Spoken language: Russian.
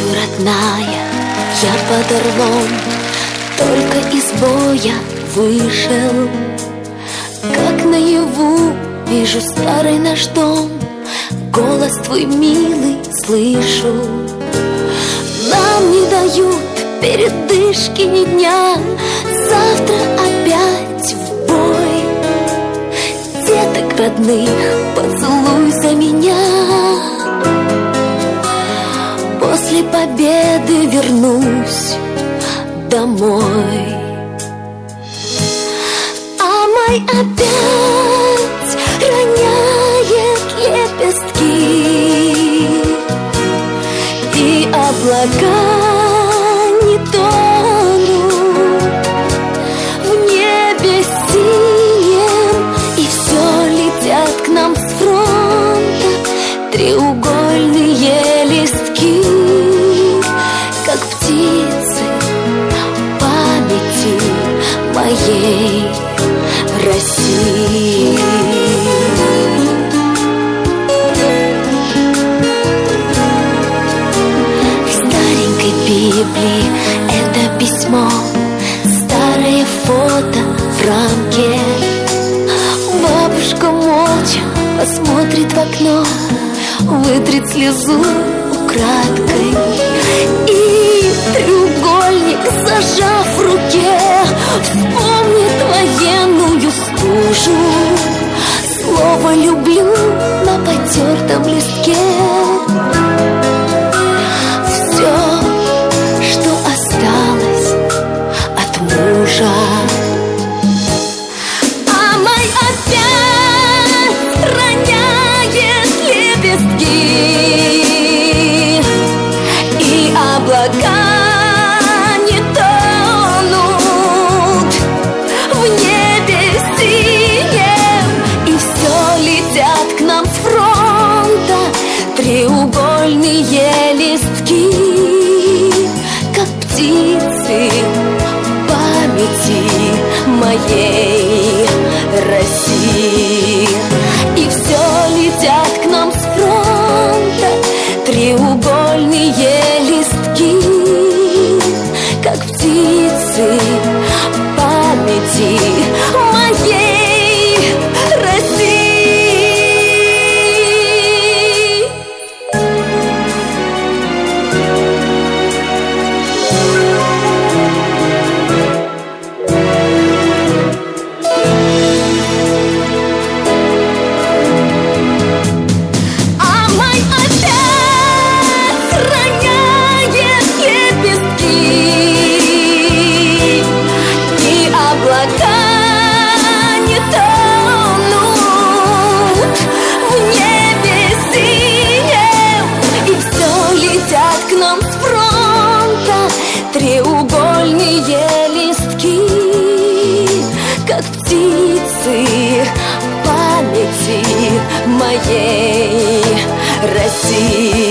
родная, я под орлом, только из боя вышел. Как наяву вижу старый наш дом, голос твой милый слышу. Нам не дают передышки ни дня, завтра опять в бой. Деток родных, поцелуй за меня. После победы вернусь домой. А май опять роняет лепестки, и облака не тонут в небе синем, и все летят к нам с фронта треугольные листки, как птицы памяти моей России. В старенькой Библии это письмо, старое фото в рамке. Бабушка молча посмотрит в окно, вытрет слезу украдкой, и треугольник, зажав в руке, вспомнит военную стужу. Слово «люблю» на потертом листке. Все, что осталось от мужа. А май опять роняет лепестки, и облака не тонут в небе синем, и все летят к нам с фронта треугольные листки, как птицы памяти моей России. И все летят к нам с фронта треугольные листки, как птицы памяти моей России. Треугольные листки, как птицы памяти моей России.